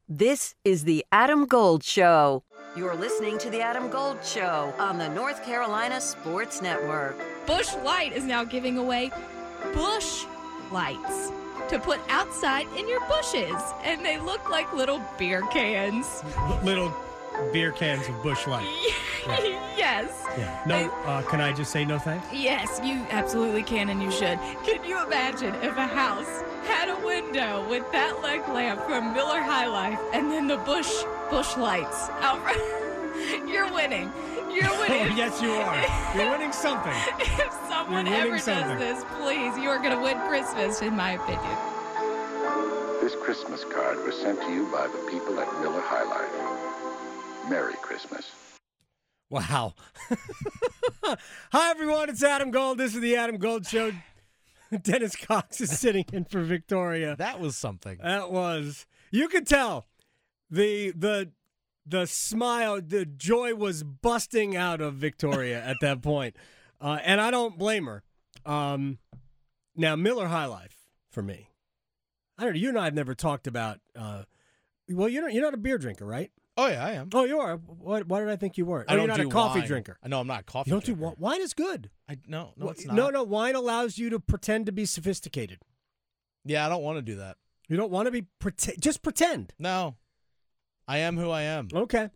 This is the Adam Gold Show. You're listening to the Adam Gold Show on the North Carolina Sports Network. Busch Light is now giving away bush lights to put outside in your bushes, and they look like little beer cans. Little beer cans of Busch Light. Yes. Yeah. No, can I just say no thanks? Yes, you absolutely can, and you should. Can you imagine if a house had a window with that leg lamp from Miller High Life and then the Busch lights out front? You're winning. You're winning. Oh, yes, you are. You're winning something. If someone ever does this, please, you are going to win Christmas, in my opinion. This Christmas card was sent to you by the people at Miller High Life. Merry Christmas. Wow. Hi, everyone. It's Adam Gold. This is the Adam Gold Show. Dennis Cox is sitting in for Victoria. That was something. That was. You could tell the smile, the joy was busting out of Victoria at that point. And I don't blame her. Now, Miller High Life for me. I don't know. You and I have never talked about. Well, you're not a beer drinker, right? Oh, yeah, I am. Oh, you are. Why did I think you weren't? I don't you're not do a coffee wine. drinker. No, I'm not a coffee You don't drinker. do wine. Wine is good. No, it's not. No. Wine allows you to pretend to be sophisticated. Yeah, I don't want to do that. You don't want to be just pretend. No. I am who I am. Okay.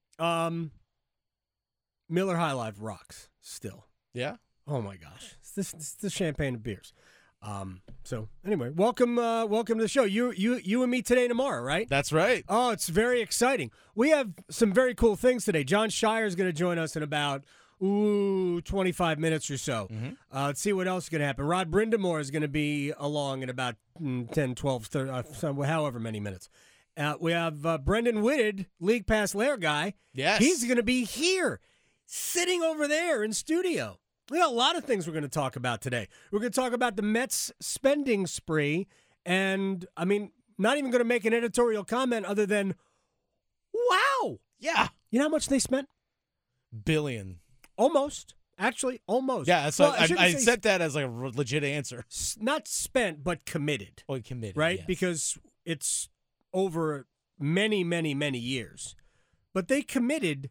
Miller High Life rocks still. Yeah? Oh my gosh. It's the champagne of beers. So anyway, welcome to the show. You and me today and tomorrow, right? That's right. Oh, it's very exciting. We have some very cool things today. John Shire is going to join us in about 25 minutes or so. Mm-hmm. Let's see what else is going to happen. Rod Brindamore is going to be along in about 10, 12, 30, however many minutes. We have Brendan Whitted, League Pass Lair guy. Yes. He's going to be here, sitting over there in studio. We got a lot of things we're going to talk about today. We're going to talk about the Mets spending spree, and, I mean, not even going to make an editorial comment other than, wow. Yeah. You know how much they spent? Billion. Almost. Actually, almost. Yeah, so Well, I set that as like a legit answer. Not spent, but committed. Oh, committed. Right? Yes. Because it's over many, many, many years. But they committed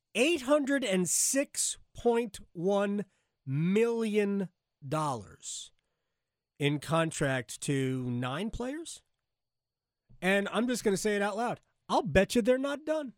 $806.1 million in contract to 9 players. And I'm just going to say it out loud. I'll bet you they're not done.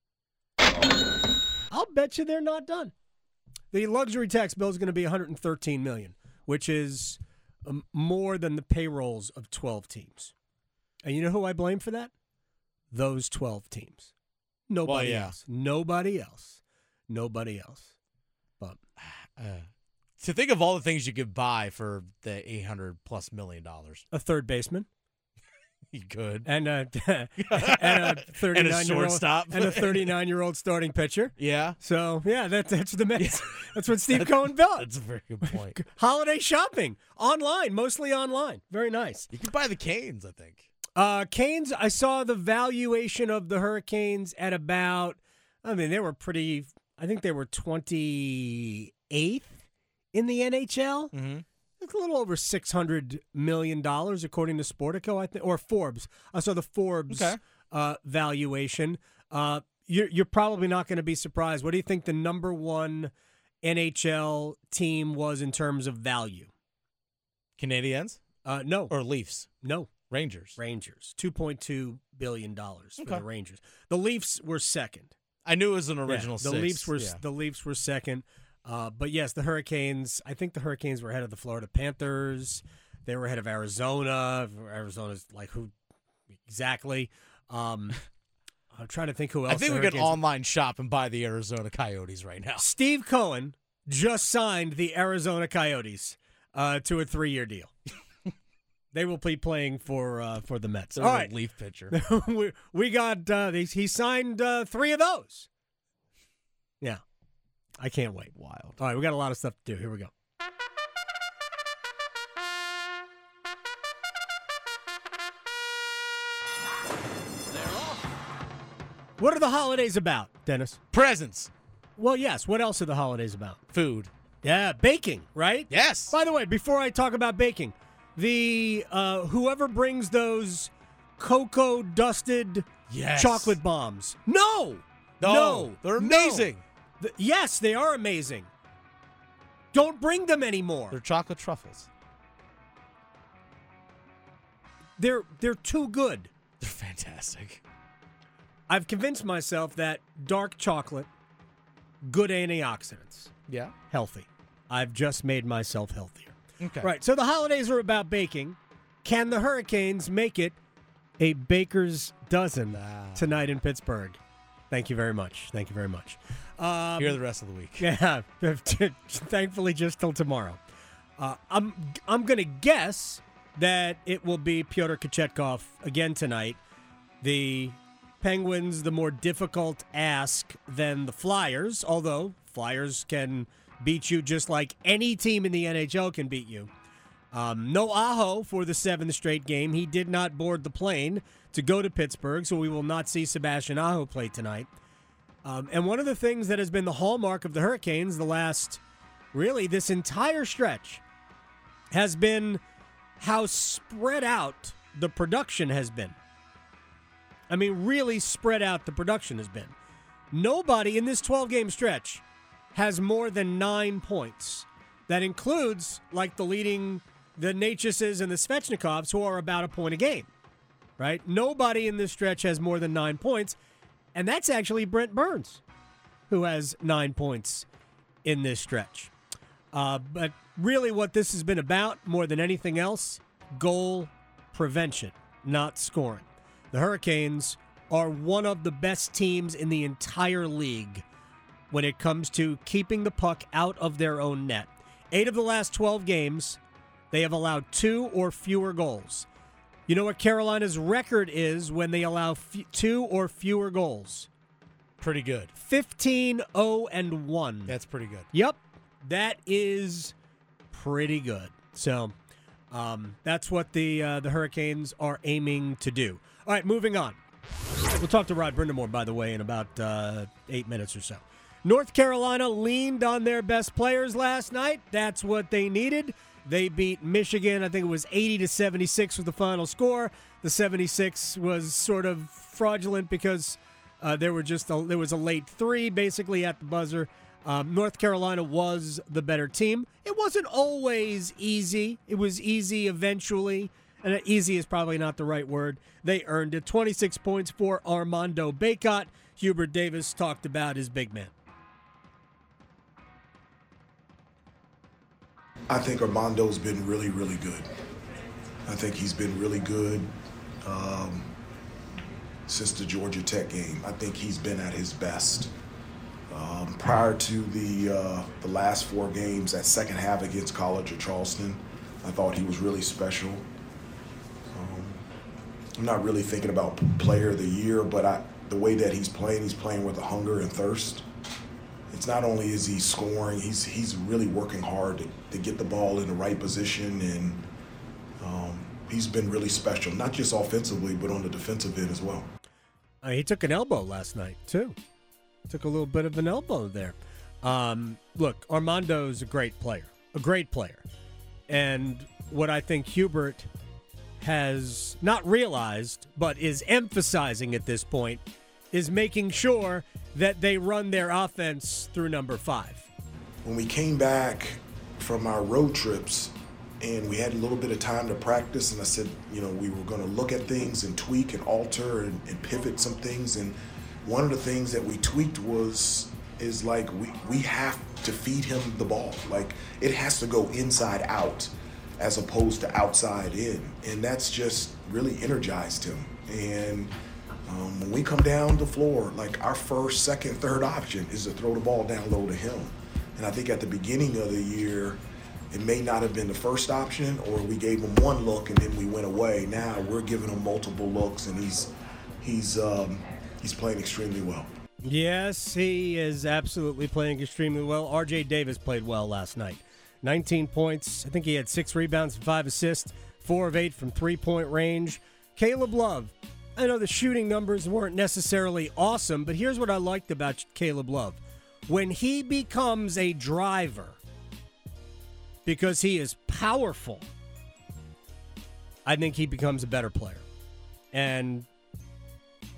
I'll bet you they're not done. The luxury tax bill is going to be $113 million, which is more than the payrolls of 12 teams. And you know who I blame for that? Those 12 teams. Nobody else. Nobody else. Nobody else. But to think of all the things you could buy for the $800+ million. A third baseman. You could. And a 39-year-old starting pitcher. Yeah. So, yeah, that's the Mets. That's what Steve Cohen built. That's a very good point. Holiday shopping. Online. Mostly online. Very nice. You could buy the Canes, I think. Canes, I saw the valuation of the Hurricanes at about, they were pretty, I think they were 28th in the NHL. Mm-hmm. It's a little over $600 million, according to Sportico, I think, or Forbes. I saw the Forbes valuation. You're probably not going to be surprised. What do you think the number one NHL team was in terms of value? Canadiens? No. Or Leafs? No. Rangers. $2.2 billion for the Rangers. The Leafs were second. I knew it was an original the six. The Leafs were second. But yes, the Hurricanes, I think the Hurricanes were ahead of the Florida Panthers. They were ahead of Arizona. Arizona's like who exactly? I'm trying to think who else. I think we could online shop and buy the Arizona Coyotes right now. Steve Cohen just signed the Arizona Coyotes to a 3-year deal. They will be playing for the Mets. So all right, Leaf pitcher. we got he signed 3 of those. Yeah, I can't wait. Wild. All right, we got a lot of stuff to do. Here we go. What are the holidays about, Dennis? Presents. Well, yes. What else are the holidays about? Food. Yeah, baking, right? Yes. By the way, before I talk about baking, the whoever brings those cocoa dusted Yes. chocolate bombs. No. They're amazing. Yes, they are amazing. Don't bring them anymore. They're chocolate truffles. They're too good. They're fantastic. I've convinced myself that dark chocolate, good antioxidants, Yeah. healthy. I've just made myself healthier. Okay. Right, so the holidays are about baking. Can the Hurricanes make it a baker's dozen tonight in Pittsburgh? Thank you very much. Thank you very much. Here the rest of the week. Yeah, thankfully just till tomorrow. I'm going to guess that it will be Pyotr Kochetkov again tonight. The Penguins, the more difficult ask than the Flyers, although Flyers can beat you just like any team in the NHL can beat you. No Aho for the 7th straight game. He did not board the plane to go to Pittsburgh, so we will not see Sebastian Aho play tonight. And one of the things that has been the hallmark of the Hurricanes this entire stretch, has been how spread out the production has been. I mean, really spread out the production has been. Nobody in this 12-game stretch has more than 9 points. That includes, like, the Natchises and the Svechnikovs, who are about a point a game, right? Nobody in this stretch has more than 9 points, and that's actually Brent Burns, who has 9 points in this stretch. But really what this has been about, more than anything else, goal prevention, not scoring. The Hurricanes are one of the best teams in the entire league when it comes to keeping the puck out of their own net. 8 of the last 12 games, they have allowed 2 or fewer goals. You know what Carolina's record is when they allow 2 or fewer goals? Pretty good. 15-0-1. That's pretty good. Yep, that is pretty good. So that's what the Hurricanes are aiming to do. All right, moving on. We'll talk to Rod Brindamore, by the way, in about 8 minutes or so. North Carolina leaned on their best players last night. That's what they needed. They beat Michigan. I think it was 80-76 was the final score. The 76 was sort of fraudulent because there was a late 3 basically at the buzzer. North Carolina was the better team. It wasn't always easy. It was easy eventually. And easy is probably not the right word. They earned it. 26 points for Armando Bacot. Hubert Davis talked about his big man. I think Armando's been really, really good. I think he's been really good since the Georgia Tech game. I think he's been at his best. Prior to the last 4 games, that second half against College of Charleston, I thought he was really special. I'm not really thinking about player of the year, but the way that he's playing with a hunger and thirst. It's not only is he scoring, he's really working hard to get the ball in the right position, and he's been really special, not just offensively, but on the defensive end as well. He took an elbow last night, too. Took a little bit of an elbow there. Look, Armando's a great player. And what I think Hubert has not realized, but is emphasizing at this point, is making sure that they run their offense through number 5. When we came back from our road trips and we had a little bit of time to practice, and I said, we were going to look at things and tweak and alter and pivot some things. And one of the things that we tweaked is like we have to feed him the ball. Like, it has to go inside out as opposed to outside in. And that's just really energized him. And when we come down the floor, like, our first, second, third option is to throw the ball down low to him. And I think at the beginning of the year, it may not have been the first option, or we gave him one look and then we went away. Now we're giving him multiple looks, and he's playing extremely well. Yes, he is absolutely playing extremely well. R.J. Davis played well last night. 19 points. I think he had 6 rebounds and 5 assists, 4 of 8 from three-point range. Caleb Love. I know the shooting numbers weren't necessarily awesome, but here's what I liked about Caleb Love. When he becomes a driver, because he is powerful, I think he becomes a better player. And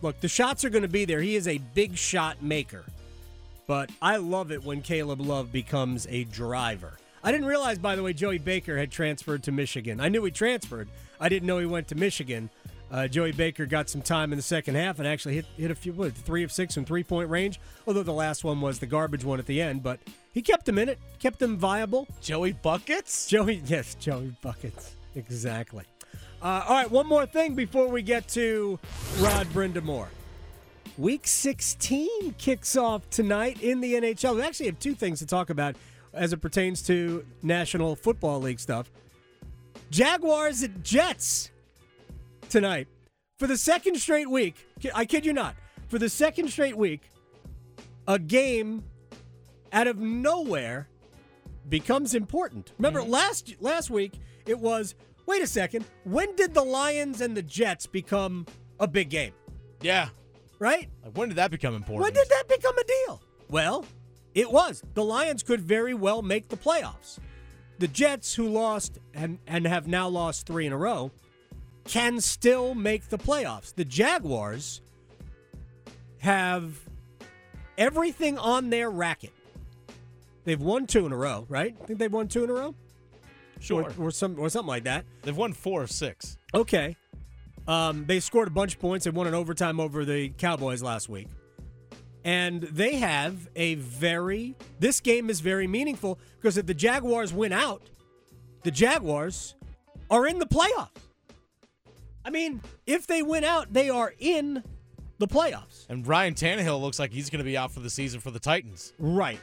Look, the shots are going to be there. He is a big shot maker. But I love it when Caleb Love becomes a driver. I didn't realize, by the way, Joey Baker had transferred to Michigan. I knew he transferred. I didn't know he went to Michigan. Joey Baker got some time in the second half and actually hit a few, 3 of 6 from three-point range, although the last one was the garbage one at the end. But he kept them in it, kept them viable. Joey Buckets? Joey Buckets. Exactly. All right, one more thing before we get to Rod Brindamore. Week 16 kicks off tonight in the NHL. We actually have two things to talk about as it pertains to National Football League stuff. Jaguars at Jets tonight. For the second straight week, I kid you not, for the second straight week, a game out of nowhere becomes important. Remember, last week, it was, wait a second, when did the Lions and the Jets become a big game? Yeah. Right? Like, when did that become important? When did that become a deal? Well, it was. The Lions could very well make the playoffs. The Jets, who lost and have now lost 3 in a row, can still make the playoffs. The Jaguars have everything on their racket. They've won 2 in a row, right? I think they've won 2 in a row? Sure. Or something like that. They've won 4 of 6. Okay. They scored a bunch of points. They won in overtime over the Cowboys last week. And they have this game is very meaningful because if the Jaguars win out, the Jaguars are in the playoffs. I mean, if they win out, they are in the playoffs. And Ryan Tannehill looks like he's going to be out for the season for the Titans. Right.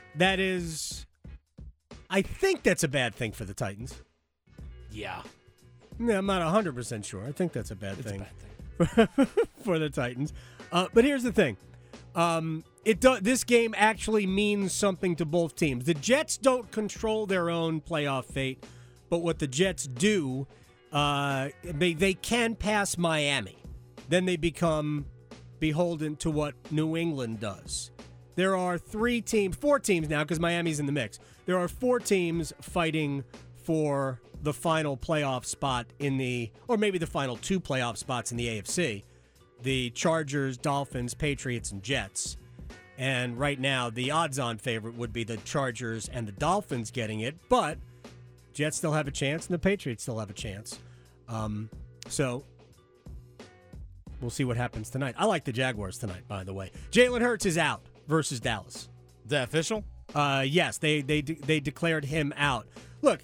I think that's a bad thing for the Titans. Yeah. Yeah, I'm not 100% sure. I think that's a bad It's thing. a bad thing. For the Titans. But here's the thing. This game actually means something to both teams. The Jets don't control their own playoff fate, but what the Jets do, they can pass Miami. Then they become beholden to what New England does. There are 4 teams now, because Miami's in the mix. There are 4 teams fighting for the final playoff spot or maybe the final 2 playoff spots in the AFC. The Chargers, Dolphins, Patriots, and Jets. And right now, the odds-on favorite would be the Chargers and the Dolphins getting it, but Jets still have a chance and the Patriots still have a chance. So we'll see what happens tonight. I like the Jaguars tonight, by the way. Jalen Hurts is out versus Dallas. Is that official? Yes, they declared him out. Look,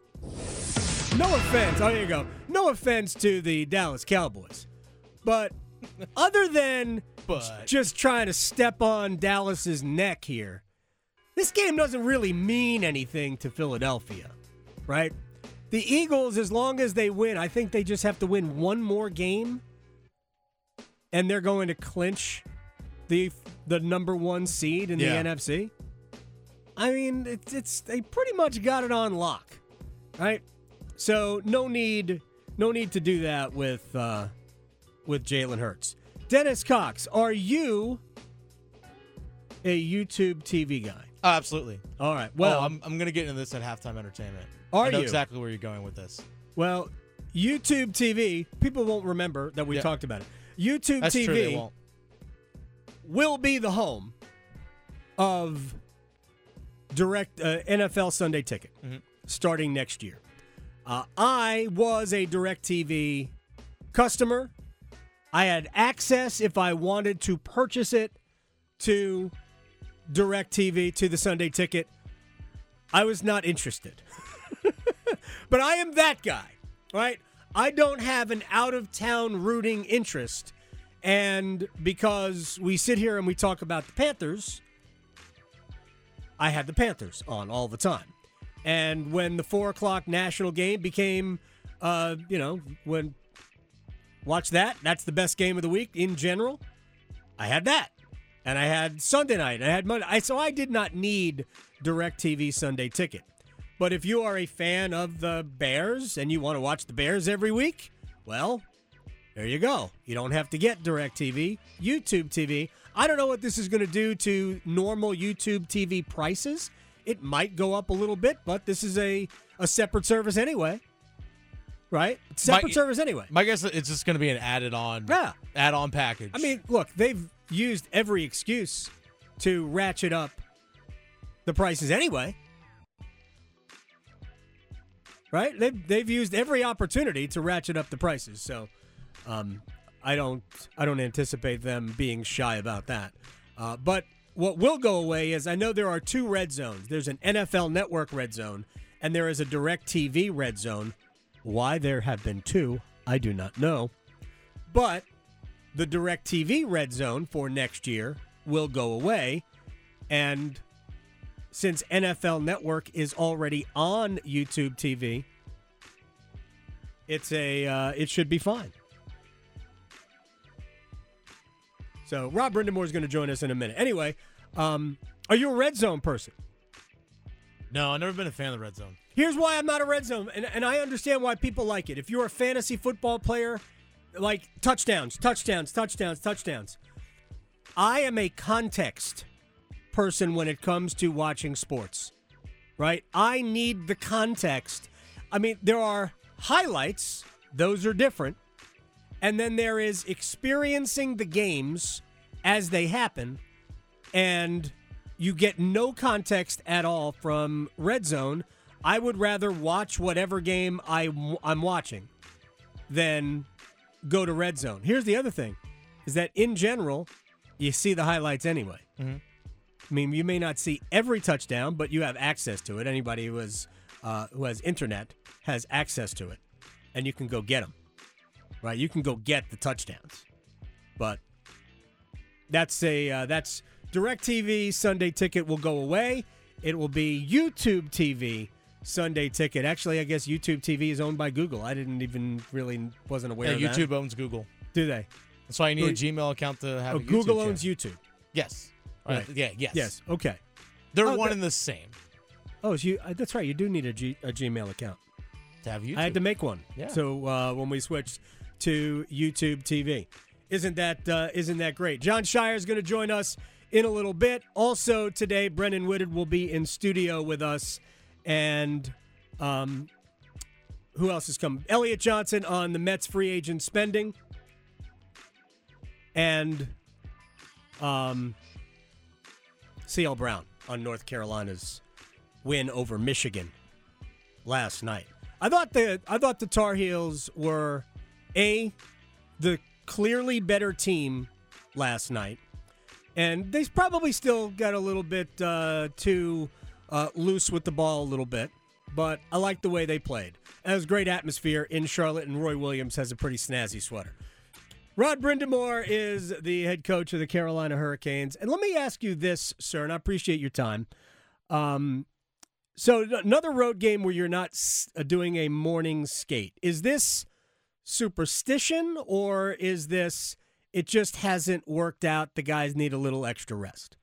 no offense. Oh, here you go. No offense to the Dallas Cowboys. But other than just trying to step on Dallas's neck here, this game doesn't really mean anything to Philadelphia, right? The Eagles, as long as they win, I think they just have to win one more game, and they're going to clinch the number 1 seed in the NFC. I mean, they pretty much got it on lock, right? So no need to do that with Jalen Hurts. Dennis Cox, are you a YouTube TV guy? Oh, absolutely. All right. Well, I'm going to get into this at Halftime Entertainment. I know exactly where you're going with this. Well, YouTube TV, people won't remember that we talked about it. YouTube That's TV true, they won't. will be the home of direct NFL Sunday Ticket starting next year. I was a DirecTV customer. I had access, if I wanted to purchase it, to DirecTV, to the Sunday Ticket. I was not interested. But I am that guy, right? I don't have an out-of-town rooting interest. And because we sit here and we talk about the Panthers, I had the Panthers on all the time. And when the 4 o'clock national game became, when watch that's the best game of the week in general, I had that. And I had Sunday night. I had Monday. So I did not need DirecTV Sunday Ticket. But if you are a fan of the Bears and you want to watch the Bears every week, well, there you go. You don't have to get DirecTV. YouTube TV. I don't know what this is going to do to normal YouTube TV prices. It might go up a little bit, but this is a separate service anyway. right? Separate servers anyway. My guess is it's just going to be an added-on package. I mean, look, they've used every excuse to ratchet up the prices anyway. Right? They've used every opportunity to ratchet up the prices. So I don't anticipate them being shy about that. But what will go away is, I know there are 2 red zones. There's an NFL Network red zone, and there is a DirecTV red zone. Why there have been 2, I do not know. But the DirecTV red zone for next year will go away. And since NFL Network is already on YouTube TV, it should be fine. So Rob Brindamore is going to join us in a minute. Anyway, are you a red zone person? No, I've never been a fan of the red zone. Here's why I'm not a red zone, and I understand why people like it. If you're a fantasy football player, like touchdowns. I am a context person when it comes to watching sports, right? I need the context. I mean, there are highlights. Those are different. And then there is experiencing the games as they happen, and you get no context at all from red zone. I would rather watch whatever game I'm watching than go to red zone. Here's the other thing, is that in general, you see the highlights anyway. Mm-hmm. I mean, you may not see every touchdown, but you have access to it. Anybody who has internet has access to it, and you can go get them. Right, you can go get the touchdowns, but that's DirecTV Sunday Ticket will go away. It will be YouTube TV Sunday Ticket. Actually, I guess YouTube TV is owned by Google. I wasn't aware of that. YouTube owns Google. Do they? That's why you need a Gmail account to have a YouTube Google channel. owns YouTube. Yes. Right. Yeah. Yes. Yes. Okay. They're one and the same. Oh, so that's right. You do need a Gmail account to have YouTube. I had to make one. Yeah. So when we switched to YouTube TV. Isn't that great? John Shire is going to join us in a little bit. Also today, Brendan Whitted will be in studio with us. And who else is coming? Elliot Johnson on the Mets free agent spending. And C.L. Brown on North Carolina's win over Michigan last night. I thought the Tar Heels were the clearly better team last night, and they probably still got a little bit too loose with the ball a little bit, but I like the way they played. And it was great atmosphere in Charlotte, and Roy Williams has a pretty snazzy sweater. Rod Brindamore is the head coach of the Carolina Hurricanes, and let me ask you this, sir, and I appreciate your time. So another road game where you're not doing a morning skate. Is this superstition, or is this it just hasn't worked out, the guys need a little extra rest?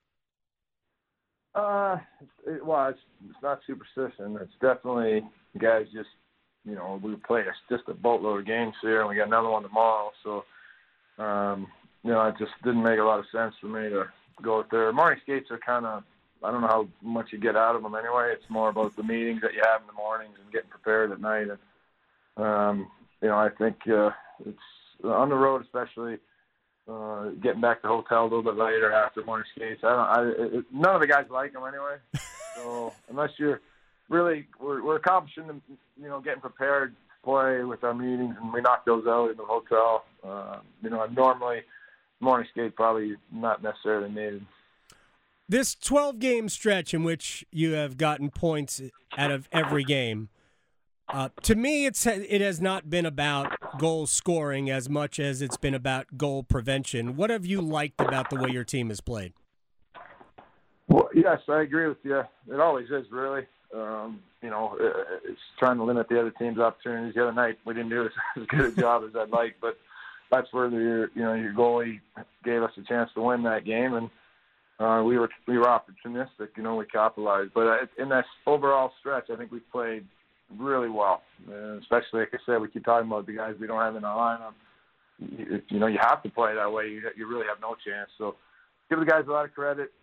It's not superstition. It's definitely guys just, we play just a boatload of games here, and we got another one tomorrow. So, it just didn't make a lot of sense for me to go out there. Morning skates are kind of, I don't know how much you get out of them anyway. It's more about the meetings that you have in the mornings and getting prepared at night. And, I think it's on the road, especially getting back to the hotel a little bit later after morning skates. None of the guys like them anyway. So unless you're really, we're accomplishing, getting prepared to play with our meetings, and we knock those out in the hotel. Normally morning skate probably not necessarily needed. This 12-game stretch in which you have gotten points out of every game, to me, it has not been about goal scoring as much as it's been about goal prevention. What have you liked about the way your team has played? Well, yes, I agree with you. It always is, really. It's trying to limit the other team's opportunities. The other night, we didn't do as good a job as I'd like, but that's where your goalie gave us a chance to win that game, and we were opportunistic. We capitalized. But in that overall stretch, I think we played really well, and especially, like I said, we keep talking about the guys we don't have in our lineup. You have to play that way. You really have no chance. So give the guys a lot of credit.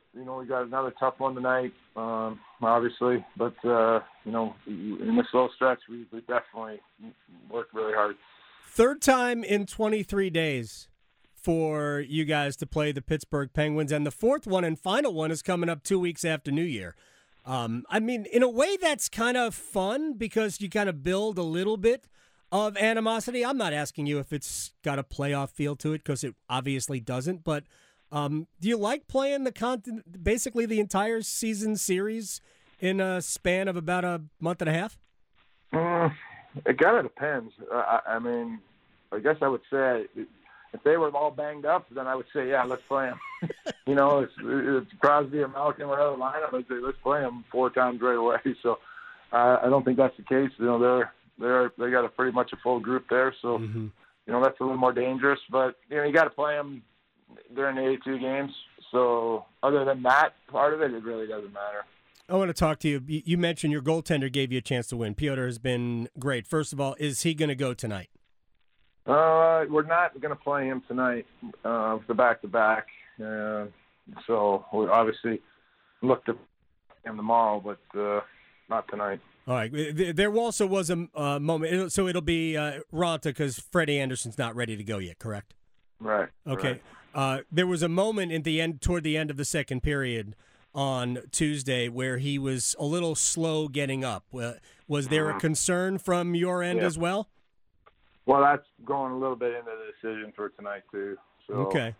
we got another tough one tonight, obviously. But, in this little stretch, we definitely worked really hard. Third time in 23 days for you guys to play the Pittsburgh Penguins, and the fourth one and final one is coming up 2 weeks after New Year. In a way, that's kind of fun because you kind of build a little bit of animosity. I'm not asking you if it's got a playoff feel to it because it obviously doesn't, but do you like playing basically the entire season series in a span of about a month and a half? It kind of depends. I guess I would say if they were all banged up, then I would say, yeah, let's play them. It's Crosby or Malkin, whatever lineup, I'd say let's play them 4 times right away. So I don't think that's the case. They got pretty much a full group there, so that's a little more dangerous. But you got to play them during the 82 games. So other than that part of it, it really doesn't matter. I want to talk to you. You mentioned your goaltender gave you a chance to win. Piotr has been great. First of all, is he going to go tonight? We're not going to play him tonight for the back-to-back. So we obviously look to him tomorrow, but not tonight. All right. There also was a moment. So it'll be Raanta because Freddie Anderson's not ready to go yet, correct? Right. Okay. Right. There was a moment toward the end of the second period on Tuesday where he was a little slow getting up. Was there a concern from your end as well? Well, that's going a little bit into the decision for tonight too. So, okay.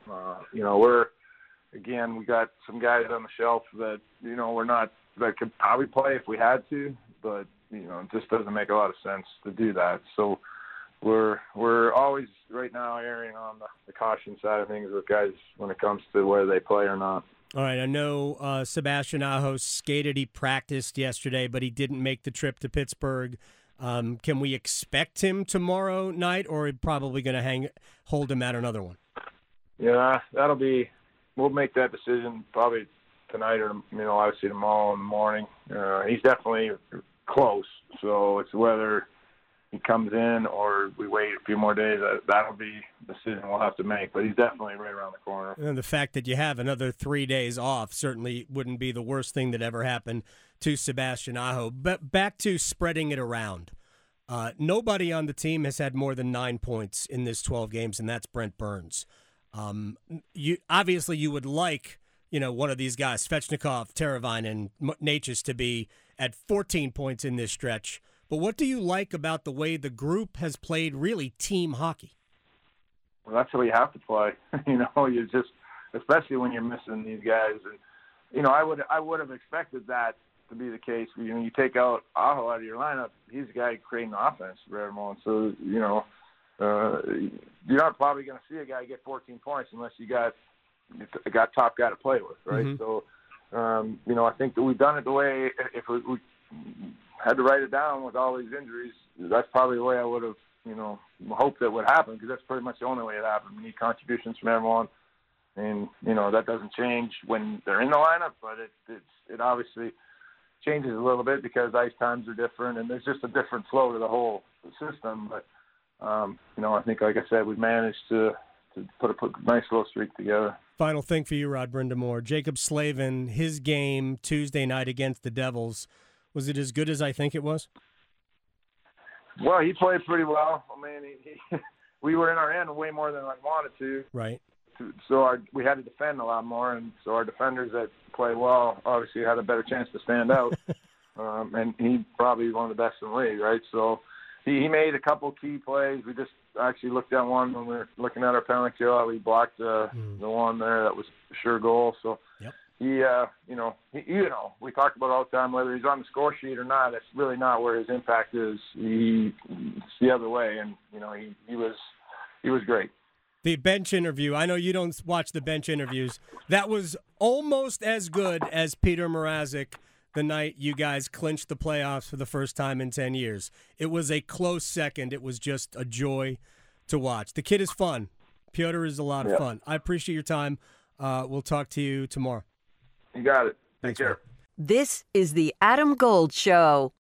We got some guys on the shelf that that could probably play if we had to, but it just doesn't make a lot of sense to do that. So we're always right now erring on the caution side of things with guys when it comes to whether they play or not. All right, I know Sebastian Aho skated. He practiced yesterday, but he didn't make the trip to Pittsburgh. Can we expect him tomorrow night, or are we probably going to hold him at another one? Yeah, we'll make that decision probably tonight or, obviously tomorrow in the morning. He's definitely close, so it's whether he comes in or we wait a few more days. That'll be a decision we'll have to make, but he's definitely right around the corner. And the fact that you have another 3 days off certainly wouldn't be the worst thing that ever happened to Sebastian Aho. But back to spreading it around. Nobody on the team has had more than 9 points in this 12 games, and that's Brent Burns. You would like, one of these guys, Svechnikov, Teravainen, and Necas to be at 14 points in this stretch. But what do you like about the way the group has played really team hockey? Well, that's how you have to play. You just, especially when you're missing these guys. And, I would have expected that to be the case. You take out Aho out of your lineup, he's the guy creating offense for everyone. So, you're not probably going to see a guy get 14 points unless you got top guy to play with, right? Mm-hmm. So, I think that we've done it the way, if we had to write it down with all these injuries, that's probably the way I would have, hoped that would happen, because that's pretty much the only way it happened. We need contributions from everyone, and, that doesn't change when they're in the lineup, but it obviously changes a little bit because ice times are different, and there's just a different flow to the whole system. But, I think, like I said, we've managed to put a nice little streak together. Final thing for you, Rod Brind'Amour. Jacob Slavin, his game Tuesday night against the Devils, was it as good as I think it was? Well, he played pretty well. We were in our end way more than I wanted to. Right. So we had to defend a lot more, and so our defenders that play well obviously had a better chance to stand out. And he probably one of the best in the league, right? So he made a couple key plays. We just actually looked at one when we were looking at our penalty kill. We blocked the one there that was a sure goal. So yep. He, we talked about all the time whether he's on the score sheet or not. That's really not where his impact is. It's the other way, and he was great. The bench interview. I know you don't watch the bench interviews. That was almost as good as Peter Mrazek the night you guys clinched the playoffs for the first time in 10 years. It was a close second. It was just a joy to watch. The kid is fun. Piotr is a lot of fun. I appreciate your time. We'll talk to you tomorrow. You got it. Thanks, Take care. This is the Adam Gold Show.